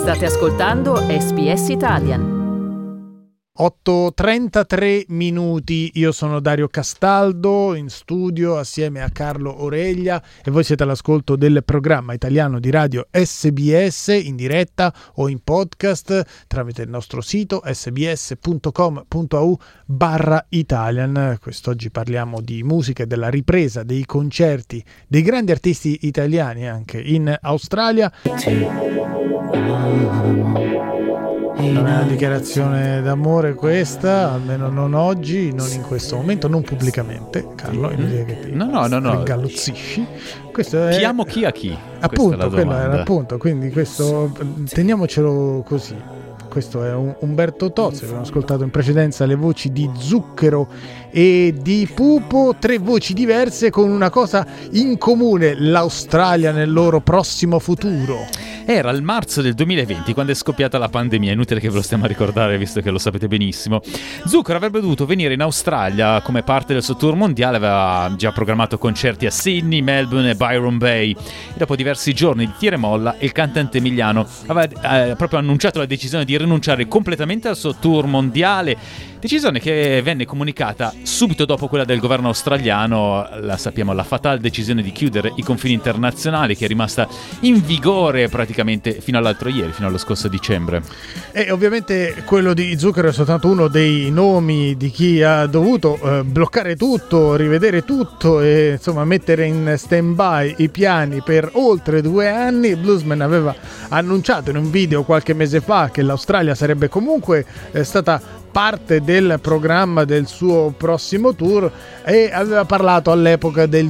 State ascoltando SBS Italian. 8:33 minuti, io sono Dario Castaldo in studio assieme a Carlo Oreglia e voi siete all'ascolto del programma italiano di radio SBS in diretta o in podcast tramite il nostro sito sbs.com.au/Italian. Quest'oggi parliamo di musica e della ripresa dei concerti dei grandi artisti italiani anche in Australia. Non è una dichiarazione d'amore questa, almeno non oggi, non in questo momento, non pubblicamente. Carlo, inutile che ti ingalluzzisci. Questo è... Chi amo chi a chi? Appunto, quello era appunto, quindi questo teniamocelo così. Questo è Umberto Tozzi, abbiamo ascoltato in precedenza le voci di Zucchero e di Pupo, 3 voci diverse con una cosa in comune: l'Australia nel loro prossimo futuro. Era il marzo del 2020 quando è scoppiata la pandemia, inutile che ve lo stiamo a ricordare visto che lo sapete benissimo. Zucchero avrebbe dovuto venire in Australia come parte del suo tour mondiale, aveva già programmato concerti a Sydney, Melbourne e Byron Bay e dopo diversi giorni di tira e molla il cantante emiliano aveva proprio annunciato la decisione di rinunciare completamente al suo tour mondiale, decisione che venne comunicata subito dopo quella del governo australiano, la sappiamo, la fatale decisione di chiudere i confini internazionali che è rimasta in vigore praticamente fino all'altro ieri, fino allo scorso dicembre. E ovviamente quello di Zucchero è soltanto uno dei nomi di chi ha dovuto bloccare tutto, rivedere tutto e insomma mettere in stand-by i piani per oltre 2 anni. Bluesman aveva annunciato in un video qualche mese fa che l'Australia sarebbe comunque stata parte del programma del suo prossimo tour e aveva parlato all'epoca del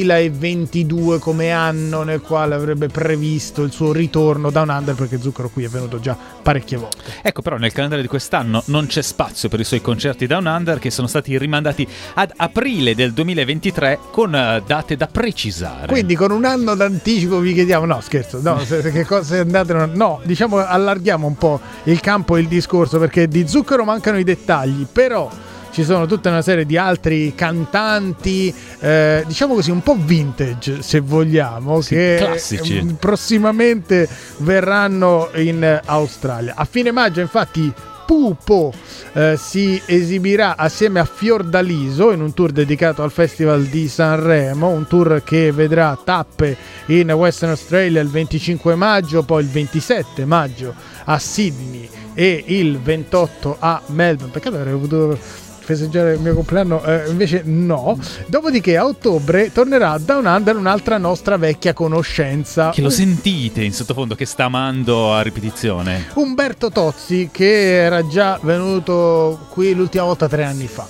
2022 come anno nel quale avrebbe previsto il suo ritorno Down Under, perché Zucchero qui è venuto già parecchie volte. Ecco, però nel calendario di quest'anno non c'è spazio per i suoi concerti Down Under, che sono stati rimandati ad aprile del 2023 con date da precisare. Quindi con un anno d'anticipo vi chiediamo, no scherzo, no, che cose andate, no, diciamo allarghiamo un po' il campo e il discorso, perché di Zucchero mancano i dettagli, però ci sono tutta una serie di altri cantanti, diciamo così, un po' vintage se vogliamo, sì, che classici, prossimamente verranno in Australia. A fine maggio infatti Pupo si esibirà assieme a Fiordaliso in un tour dedicato al Festival di Sanremo, un tour che vedrà tappe in Western Australia il 25 maggio, poi il 27 maggio a Sydney e il 28 a Melbourne. Peccato, avrei potuto festeggiare il mio compleanno, invece no. Dopodiché a ottobre tornerà Down Under, un'altra nostra vecchia conoscenza. Che lo sentite in sottofondo che sta amando a ripetizione? Umberto Tozzi, che era già venuto qui l'ultima volta 3 anni fa.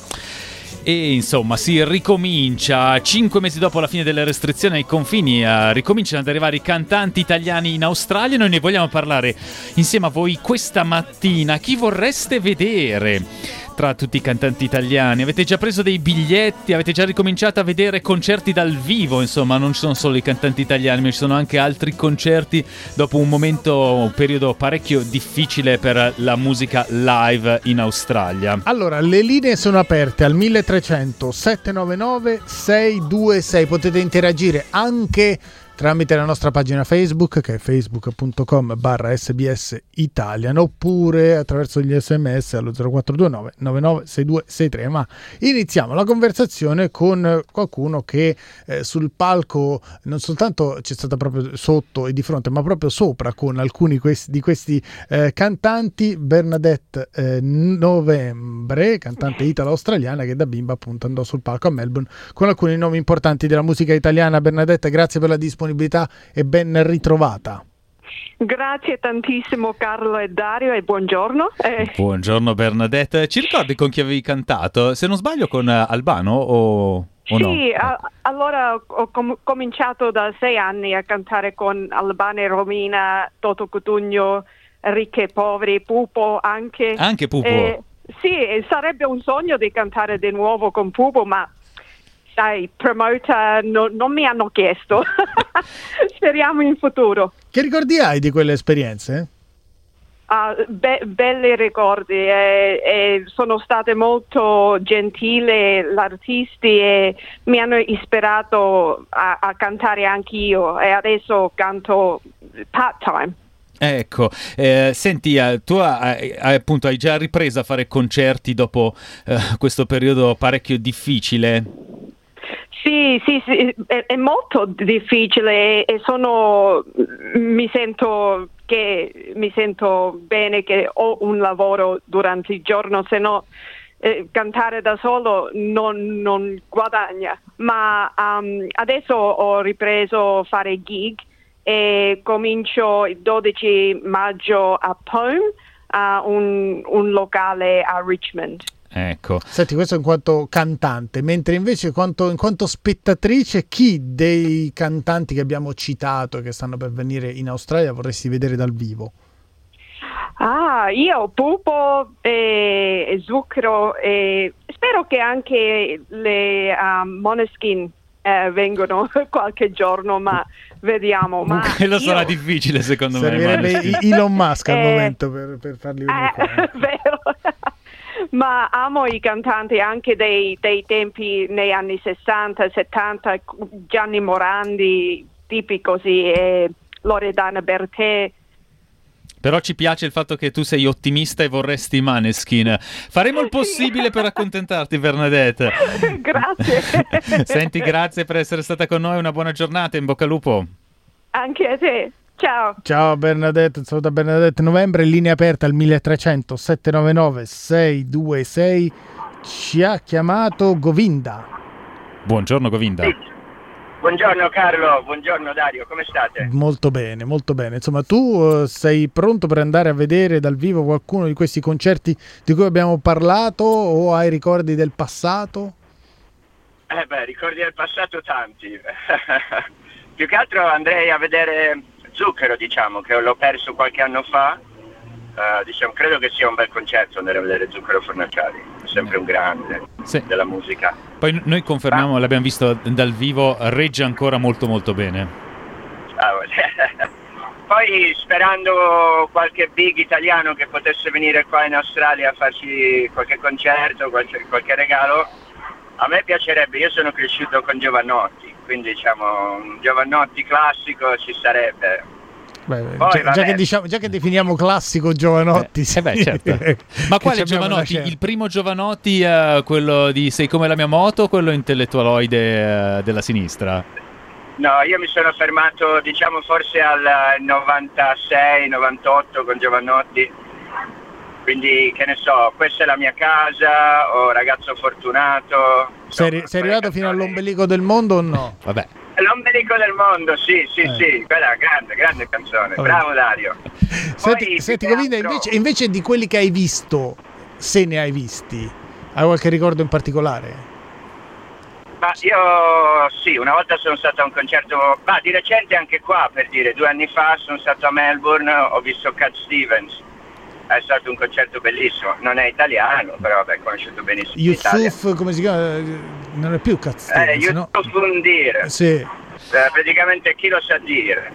E insomma si ricomincia 5 mesi dopo la fine delle restrizioni ai confini, ricominciano ad arrivare i cantanti italiani in Australia. Noi ne vogliamo parlare insieme a voi questa mattina. Chi vorreste vedere tra tutti i cantanti italiani? Avete già preso dei biglietti? Avete già ricominciato a vedere concerti dal vivo? Insomma, non ci sono solo i cantanti italiani, ma ci sono anche altri concerti dopo un periodo parecchio difficile per la musica live in Australia. Allora, le linee sono aperte al 1300 799 626. Potete interagire anche tramite la nostra pagina Facebook, che è facebook.com/SBS Italian, oppure attraverso gli sms allo 0429 996263. Ma iniziamo la conversazione con qualcuno che sul palco non soltanto c'è stata proprio sotto e di fronte, ma proprio sopra con alcuni di questi cantanti. Bernadette Novembre, cantante italo-australiana che da bimba appunto andò sul palco a Melbourne con alcuni nomi importanti della musica italiana. Bernadette, grazie per la disponibilità e ben ritrovata. Grazie tantissimo Carlo e Dario e buongiorno. Buongiorno Bernadette, ci ricordi con chi avevi cantato? Se non sbaglio con Albano o sì, no? Allora ho cominciato da 6 anni a cantare con Albano e Romina, Toto Cutugno, Ricchi e Poveri, Pupo anche. Anche Pupo? Sì, sarebbe un sogno di cantare di nuovo con Pupo, ma sai, promoter non mi hanno chiesto. Speriamo in futuro. Che ricordi hai di quelle esperienze? Belli ricordi, e sono state molto gentili gli artisti e mi hanno ispirato a cantare anch'io, e adesso canto part-time. Ecco, senti, tu appunto hai già ripreso a fare concerti dopo questo periodo parecchio difficile? Sì, è molto difficile e mi sento bene che ho un lavoro durante il giorno, se no cantare da solo non guadagna. Ma adesso ho ripreso a fare gig e comincio il 12 maggio a Pome, a un locale a Richmond. Ecco. Senti, questo in quanto cantante, mentre invece in quanto spettatrice, chi dei cantanti che abbiamo citato e che stanno per venire in Australia vorresti vedere dal vivo? Io Pupo e Zucchero e spero che anche le Måneskin vengono qualche giorno, ma vediamo. Ma Quello sarà difficile secondo me. Servirebbe Elon Musk al momento per farli venire qua. Vero. Ma amo i cantanti anche dei tempi negli anni 60, 70, Gianni Morandi, tipi così, e Loredana Bertè. Però ci piace il fatto che tu sei ottimista e vorresti i Måneskin. Faremo il possibile per accontentarti, Bernadette. Grazie. Senti, grazie per essere stata con noi, una buona giornata, in bocca al lupo. Anche a te. Ciao. Ciao Bernadette, saluta Bernadette. Novembre, linea aperta al 1300 799 626. Ci ha chiamato Govinda. Buongiorno Govinda. Sì. Buongiorno Carlo, buongiorno Dario, come state? Molto bene, molto bene. Insomma, tu sei pronto per andare a vedere dal vivo qualcuno di questi concerti di cui abbiamo parlato o hai ricordi del passato? Ricordi del passato tanti. Più che altro andrei a vedere Zucchero, diciamo, che l'ho perso qualche anno fa. Credo che sia un bel concerto andare a vedere Zucchero Fornaciari, è sempre un grande della musica. Poi noi confermiamo, l'abbiamo visto dal vivo, regge ancora molto molto bene. Poi sperando qualche big italiano che potesse venire qua in Australia a farci qualche concerto, qualche regalo, a me piacerebbe. Io sono cresciuto con Giovannotti, quindi diciamo un Giovannotti classico ci sarebbe. Poi, già che definiamo classico Giovanotti, certo. Ma quale Giovanotti? Il primo Giovanotti, quello di Sei come la mia moto, o quello intellettualoide della sinistra? No, io mi sono fermato diciamo forse al 96-98 con Giovanotti, quindi che ne so, Questa è la mia casa o Ragazzo fortunato. Sei arrivato fino all'ombelico del mondo o no? Vabbè. L'ombelico del mondo, sì, quella è grande canzone. Vabbè. Bravo Dario. Senti Govinda, invece di quelli che hai visto, se ne hai visti, hai qualche ricordo in particolare? Ma io sì, una volta sono stato a un concerto, di recente anche qua, per dire, 2 anni fa sono stato a Melbourne, ho visto Cat Stevens. È stato un concerto bellissimo, non è italiano, però è conosciuto benissimo. Yusuf, come si chiama? Non è più Cat Stevens, Yusuf Fundir. Sì. Praticamente chi lo sa dire.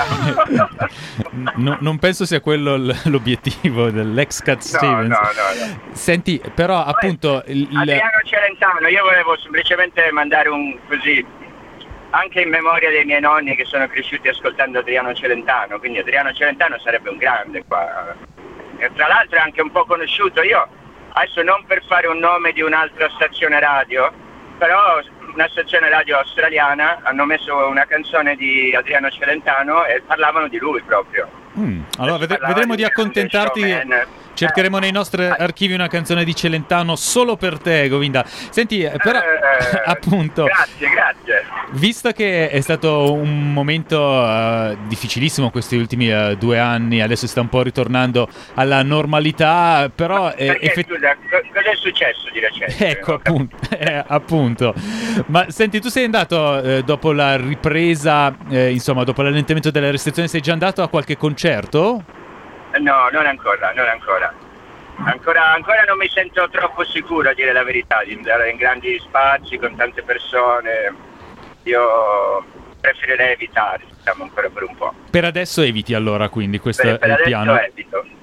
Non penso sia quello l'obiettivo dell'ex Cat Stevens. No. Senti, però appunto Adriano Celentano, io volevo semplicemente mandare anche in memoria dei miei nonni che sono cresciuti ascoltando Adriano Celentano, quindi Adriano Celentano sarebbe un grande qua. E tra l'altro è anche un po' conosciuto. Io adesso, non per fare un nome di un'altra stazione radio, però una stazione radio australiana hanno messo una canzone di Adriano Celentano e parlavano di lui proprio. Allora vedremo di accontentarti. Cercheremo nei nostri archivi una canzone di Celentano solo per te, Govinda. Senti, però appunto, grazie. Visto che è stato un momento difficilissimo questi ultimi 2 anni, adesso sta un po' ritornando alla normalità, però scusa, cosa è successo di recente? Ecco, appunto. Ma senti, tu sei andato dopo la ripresa, insomma, dopo l'allentamento delle restrizioni, sei già andato a qualche concerto? No, non ancora. Ancora non mi sento troppo sicuro, a dire la verità, di andare in grandi spazi con tante persone. Io preferirei evitare, diciamo, ancora per un po'. Per adesso eviti allora, quindi questo è il piano. Evito.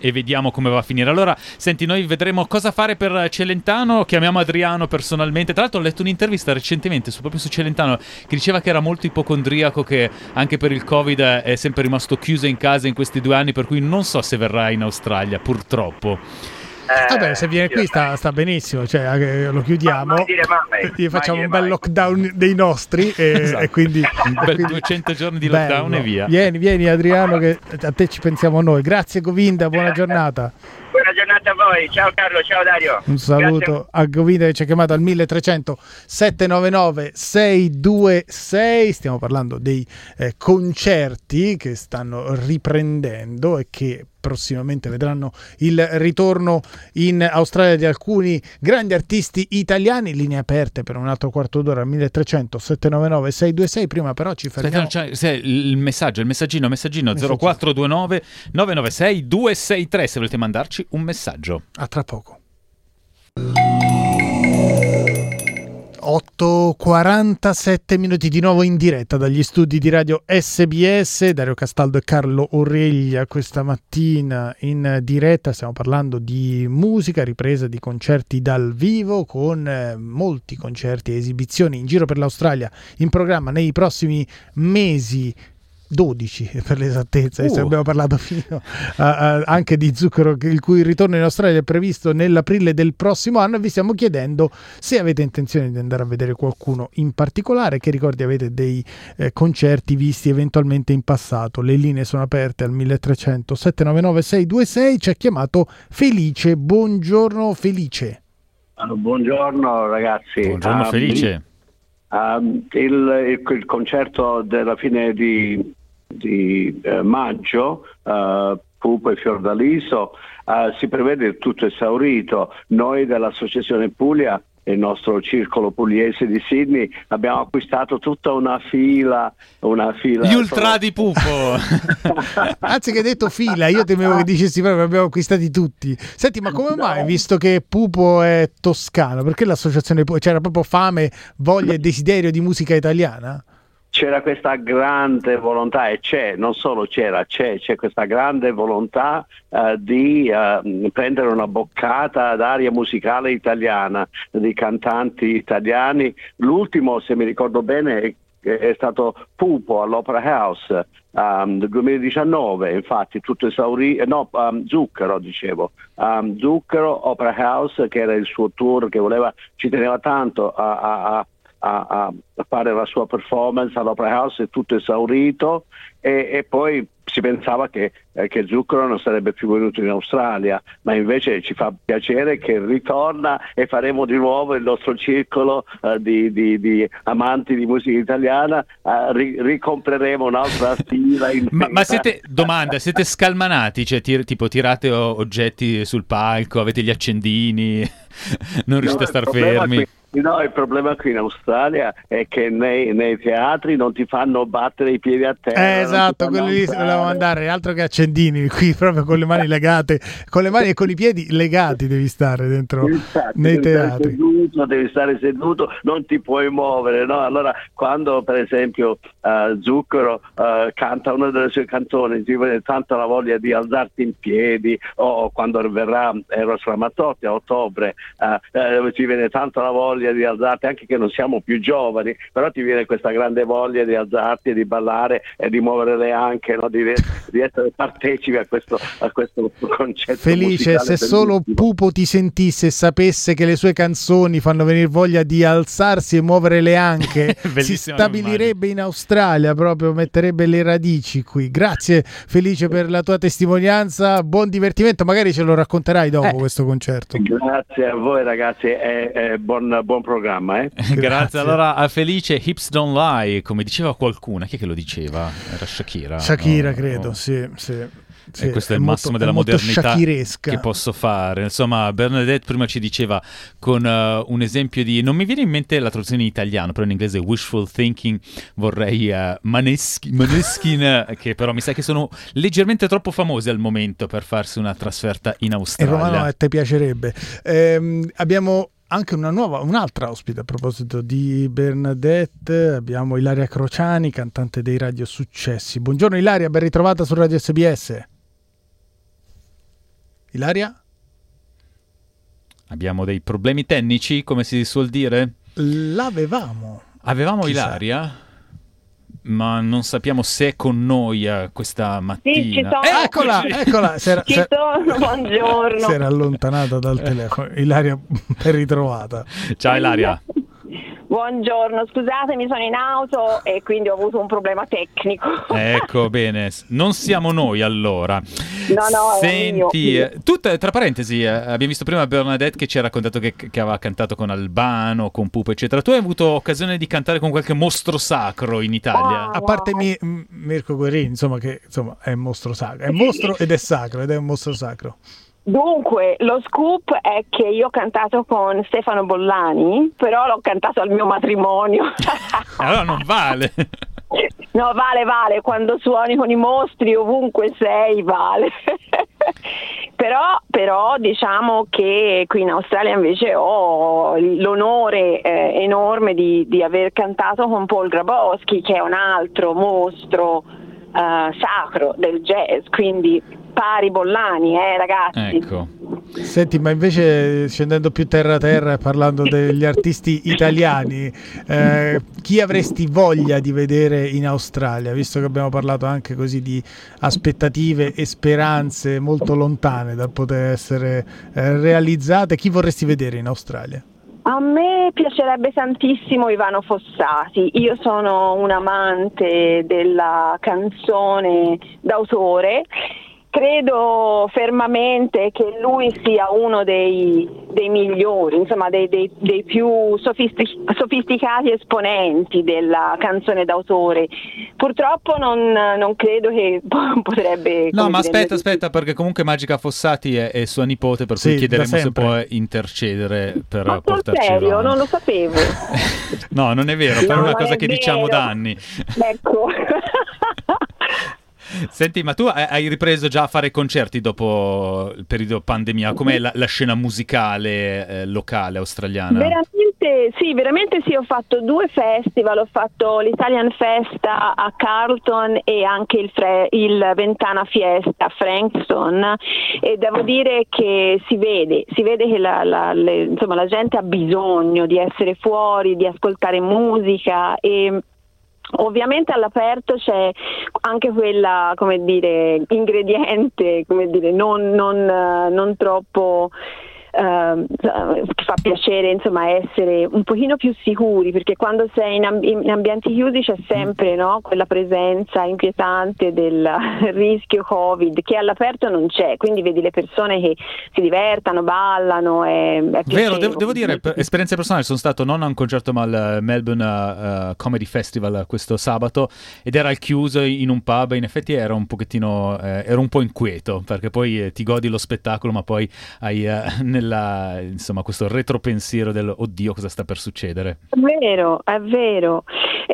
e vediamo come va a finire. Allora, senti, noi vedremo cosa fare per Celentano, chiamiamo Adriano personalmente. Tra l'altro ho letto un'intervista recentemente proprio su Celentano che diceva che era molto ipocondriaco, che anche per il Covid è sempre rimasto chiuso in casa in questi 2 anni, per cui non so se verrà in Australia, purtroppo. Vabbè, se viene qui sta benissimo, cioè lo chiudiamo, gli facciamo un bel lockdown dei nostri Esatto. e quindi un bel 200 giorno di lockdown bello. e via. Vieni Adriano, che a te ci pensiamo noi. Grazie Govinda, buona giornata. Buona giornata a voi, ciao Carlo, ciao Dario. Un saluto Grazie. a Govinda che ci ha chiamato al 1300 799 626. Stiamo parlando dei concerti che stanno riprendendo e che prossimamente vedranno il ritorno in Australia di alcuni grandi artisti italiani. Linee aperte per un altro quarto d'ora al 1300 799 626. Prima però ci fermiamo. Aspetta, il messaggino 0429 996 263 se volete mandarci un messaggio. A tra poco. 8:47 minuti di nuovo in diretta dagli studi di radio SBS. Dario Castaldo e Carlo Orreglia questa mattina in diretta. Stiamo parlando di musica, ripresa di concerti dal vivo, con molti concerti e esibizioni in giro per l'Australia in programma nei prossimi mesi. 12 per l'esattezza. Abbiamo parlato fino anche di Zucchero, il cui ritorno in Australia è previsto nell'aprile del prossimo anno, e vi stiamo chiedendo se avete intenzione di andare a vedere qualcuno in particolare, che ricordi avete dei concerti visti eventualmente in passato. Le linee sono aperte al 1300 799 626. Ci ha chiamato Felice. Buongiorno Felice. Buongiorno ragazzi. Buongiorno Felice. Il concerto della fine di maggio, Pupo e Fiordaliso, si prevede tutto esaurito. Noi dell'Associazione Puglia, il nostro circolo pugliese di Sydney, abbiamo acquistato tutta una fila. Gli ultra di Pupo. Anzi, che hai detto fila, io temevo che dicessi proprio abbiamo acquistati tutti. Senti, ma come mai, visto che Pupo è toscano, perché l'associazione c'era proprio fame, voglia e desiderio di musica italiana? C'era questa grande volontà, e c'è questa grande volontà di prendere una boccata d'aria musicale italiana, di cantanti italiani. L'ultimo, se mi ricordo bene, è stato Pupo all'Opera House del 2019, infatti tutto esaurito. Zucchero, Zucchero, Opera House, che era il suo tour, che ci teneva tanto a fare la sua performance all'Opera House, è tutto esaurito, e poi si pensava che Zucchero non sarebbe più venuto in Australia, ma invece ci fa piacere che ritorna, e faremo di nuovo il nostro circolo di amanti di musica italiana. Ricompreremo un'altra fila ma siete scalmanati? Cioè, tipo tirate oggetti sul palco, avete gli accendini, non riuscite a star fermi? No, il problema qui in Australia è che nei teatri non ti fanno battere i piedi a terra. Esatto, quelli lì volevamo andare, altro che accendini, qui proprio con le mani legate, con le mani e con i piedi legati devi stare dentro. Infatti, nei teatri. Devi stare seduto, non ti puoi muovere, no? Allora, quando per esempio Zucchero canta una delle sue canzoni, ti viene tanta la voglia di alzarti in piedi, o quando verrà Eros Ramazzotti a ottobre, ti viene tanta la voglia di alzarti, anche che non siamo più giovani, però ti viene questa grande voglia di alzarti e di ballare e di muovere le anche, no? di essere partecipi a questo concetto. Felice, se solo Pupo ti sentisse e sapesse che le sue canzoni fanno venire voglia di alzarsi e muovere le anche, si stabilirebbe in Australia, proprio metterebbe le radici qui. Grazie Felice per la tua testimonianza, buon divertimento, magari ce lo racconterai dopo questo concerto. Grazie a voi ragazzi, e buon programma. Grazie. Allora a Felice, Hips Don't Lie, come diceva qualcuno, chi è che lo diceva? Era Shakira, no, credo, no. Sì. E questo è il massimo della modernità che posso fare. Insomma, Bernadette prima ci diceva con un esempio di, non mi viene in mente la traduzione in italiano, però in inglese wishful thinking, vorrei Maneskin, che però mi sa che sono leggermente troppo famosi al momento per farsi una trasferta in Australia. E Romano, a te piacerebbe. Abbiamo anche un'altra ospite a proposito di Bernadette. Abbiamo Ilaria Crociani, cantante dei Radio Successi. Buongiorno Ilaria, ben ritrovata su Radio SBS. Ilaria? Abbiamo dei problemi tecnici, come si suol dire? L'avevamo. Avevamo Chissà. Ilaria, ma non sappiamo se è con noi questa mattina. Sì, ci sono. Eccola. Ci sono, buongiorno. Si era allontanata dal telefono. Ilaria è ritrovata. Ciao Ilaria. Buongiorno, scusatemi, sono in auto e quindi ho avuto un problema tecnico. Ecco, bene, non siamo noi allora. No, Senti, tu tra parentesi, abbiamo visto prima Bernadette che ci ha raccontato che aveva cantato con Albano, con Pupo, eccetera. Tu hai avuto occasione di cantare con qualche mostro sacro in Italia? A parte Mirko Guerrini, insomma, che è un mostro sacro. È mostro ed è sacro, ed è un mostro sacro. Dunque, lo scoop è che io ho cantato con Stefano Bollani, però l'ho cantato al mio matrimonio. Allora non vale. No, vale, quando suoni con i mostri ovunque sei, vale. Però diciamo che qui in Australia invece ho l'onore enorme di aver cantato con Paul Grabowski, che è un altro mostro sacro del jazz, quindi pari Bollani, ragazzi. Ecco. Senti, ma invece scendendo più terra e parlando degli artisti italiani, chi avresti voglia di vedere in Australia, visto che abbiamo parlato anche così di aspettative e speranze molto lontane dal poter essere realizzate, chi vorresti vedere in Australia? A me piacerebbe tantissimo Ivano Fossati, io sono un amante della canzone d'autore. Credo fermamente che lui sia uno dei migliori, insomma dei più sofisticati esponenti della canzone d'autore. Purtroppo non credo che potrebbe... No, ma aspetta, perché comunque Magica Fossati è sua nipote, per cui chiederemo se può intercedere per portarci serio? avanti. Non lo sapevo. No, non è vero, però è una cosa che diciamo da anni. Ecco. Senti, ma tu hai ripreso già a fare concerti dopo il periodo pandemia? Com'è la scena musicale locale australiana? Veramente sì, ho fatto 2 festival, ho fatto l'Italian Festa a Carlton e anche il Ventana Fiesta a Frankston, e devo dire che si vede che la gente ha bisogno di essere fuori, di ascoltare musica, e ovviamente all'aperto c'è anche quella, come dire, ingrediente, come dire, non troppo che fa piacere, insomma, essere un pochino più sicuri, perché quando sei in ambienti chiusi c'è sempre, no, quella presenza inquietante del rischio Covid che all'aperto non c'è, quindi vedi le persone che si divertano, ballano, è vero, devo dire, per esperienza personale, sono stato non a un concerto ma al Melbourne Comedy Festival questo sabato, ed era al chiuso in un pub, e in effetti era un pochettino ero un po' inquieto, perché poi ti godi lo spettacolo, ma poi hai insomma questo retropensiero del oddio, cosa sta per succedere. È vero.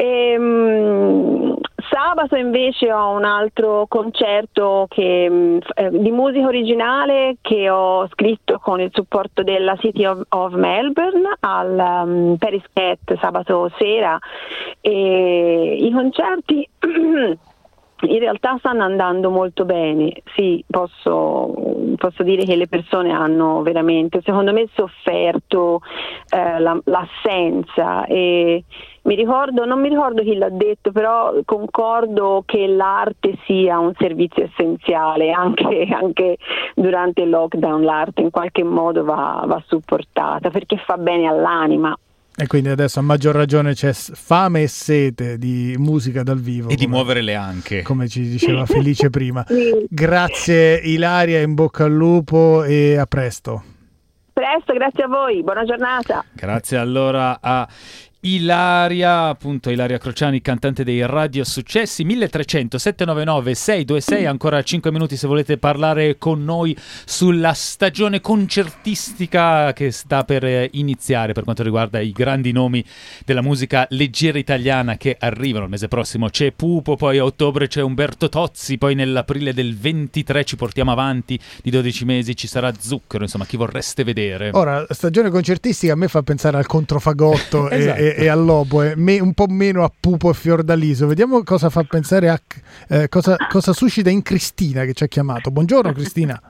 Sabato invece ho un altro concerto di musica originale che ho scritto con il supporto della City of Melbourne al Paris Cat sabato sera, e i concerti in realtà stanno andando molto bene. Sì, posso dire che le persone hanno veramente, secondo me, sofferto l'assenza, e non mi ricordo chi l'ha detto, però concordo che l'arte sia un servizio essenziale, anche durante il lockdown l'arte in qualche modo va supportata, perché fa bene all'anima. E quindi adesso a maggior ragione c'è fame e sete di musica dal vivo. E di muovere le anche. Come ci diceva Felice prima. Grazie Ilaria, in bocca al lupo e a presto. Presto, grazie a voi, buona giornata. Grazie allora a Ilaria Crociani, cantante dei Radio Successi. 1300 799 626, ancora 5 minuti se volete parlare con noi sulla stagione concertistica che sta per iniziare per quanto riguarda i grandi nomi della musica leggera italiana che arrivano il mese prossimo. C'è Pupo, poi a ottobre c'è Umberto Tozzi, poi nell'aprile del 23 ci portiamo avanti di 12 mesi, ci sarà Zucchero, insomma, chi vorreste vedere? Ora, stagione concertistica a me fa pensare al controfagotto esatto. e all'oboe, un po' meno a Pupo e Fiordaliso. Vediamo cosa fa pensare cosa suscita in Cristina, che ci ha chiamato. Buongiorno Cristina.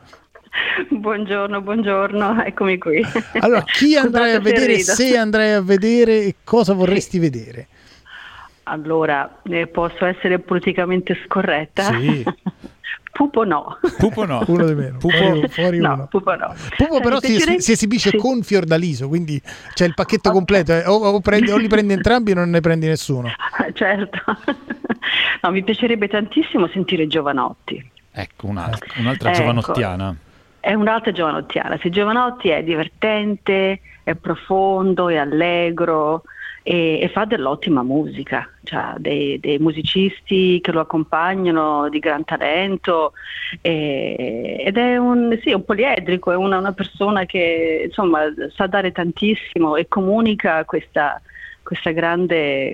Buongiorno, eccomi qui. Allora, chi andrai a vedere, se andrai a vedere, e cosa vorresti vedere? Allora, posso essere politicamente scorretta? Sì. Pupo no. Uno di meno. Fuori no, uno. Pupo no. Pupo però si esibisce con Fiordaliso, quindi c'è il pacchetto completo. O li prendi entrambi o non ne prendi nessuno. Certo. No, mi piacerebbe tantissimo sentire Jovanotti. Ecco, un'altra giovanottiana. È un'altra giovanottiana. Se Jovanotti è divertente, è profondo, è allegro e fa dell'ottima musica, cioè dei musicisti che lo accompagnano di gran talento, ed è un poliedrico, è una persona che insomma sa dare tantissimo e comunica questa grande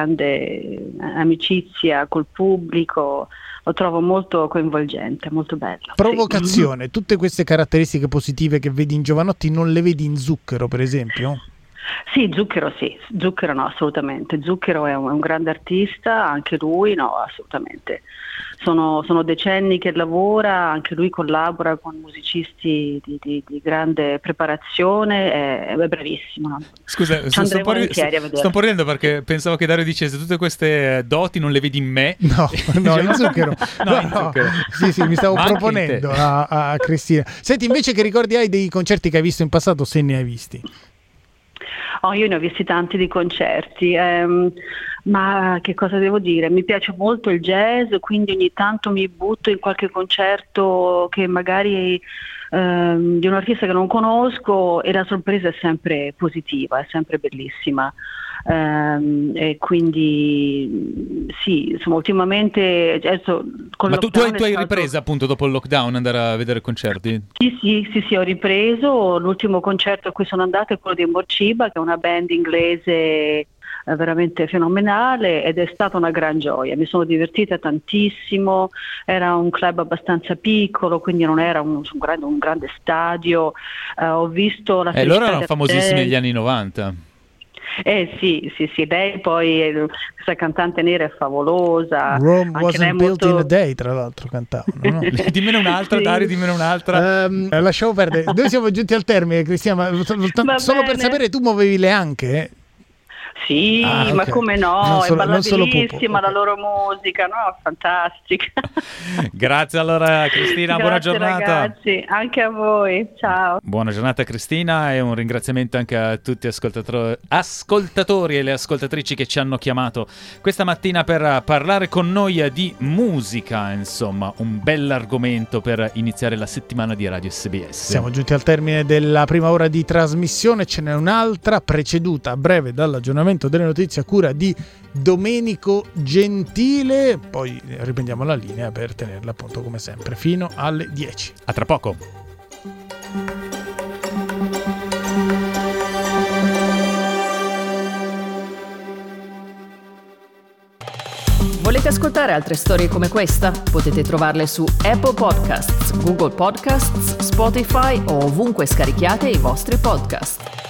amicizia col pubblico. Lo trovo molto coinvolgente, molto bello. Provocazione, tutte queste caratteristiche positive che vedi in Jovanotti non le vedi in Zucchero, per esempio? Sì, Zucchero no, assolutamente. Zucchero è un grande artista, anche lui no, assolutamente. Sono decenni che lavora, anche lui collabora con musicisti di grande preparazione, è bravissimo. No? Scusa, sto un po' ridendo perché pensavo che Dario dicesse tutte queste doti non le vedi in me. No, in Zucchero. No. Sì, mi stavo proponendo a Cristina. Senti, invece che ricordi hai dei concerti che hai visto in passato, se ne hai visti? Io ne ho visti tanti di concerti, ma che cosa devo dire? Mi piace molto il jazz, quindi ogni tanto mi butto in qualche concerto che magari di un artista che non conosco e la sorpresa è sempre positiva, è sempre bellissima. E quindi sì, insomma, ultimamente con ma tu hai ripreso appunto dopo il lockdown andare a vedere concerti? Sì, ho ripreso. L'ultimo concerto a cui sono andata è quello di Morciba, che è una band inglese veramente fenomenale, ed è stata una gran gioia. Mi sono divertita tantissimo, era un club abbastanza piccolo, quindi non era un grande stadio. Ho visto la loro erano famosissimi negli anni 90. Sì, lei poi questa cantante nera è favolosa. Rome wasn't built in a day, tra l'altro cantavano, no? Dimmene un'altra, sì. Dario, dimmene un'altra. Lasciamo perdere, noi siamo giunti al termine, Cristina, ma solo per sapere, tu muovevi le anche? Sì, okay. Ma come no, è ballabilissima la loro musica, no? Fantastica. Grazie allora Cristina, buona giornata. Ragazzi, anche a voi, ciao. Buona giornata Cristina, e un ringraziamento anche a tutti ascoltatori e le ascoltatrici che ci hanno chiamato questa mattina per parlare con noi di musica, insomma, un bell'argomento per iniziare la settimana di Radio SBS. Siamo giunti al termine della prima ora di trasmissione, ce n'è un'altra preceduta a breve dall'aggiornamento delle notizie a cura di Domenico Gentile, poi riprendiamo la linea per tenerla appunto come sempre fino alle 10. A tra poco. Volete ascoltare altre storie come questa? Potete trovarle su Apple Podcasts, Google Podcasts, Spotify o ovunque scarichiate i vostri podcast.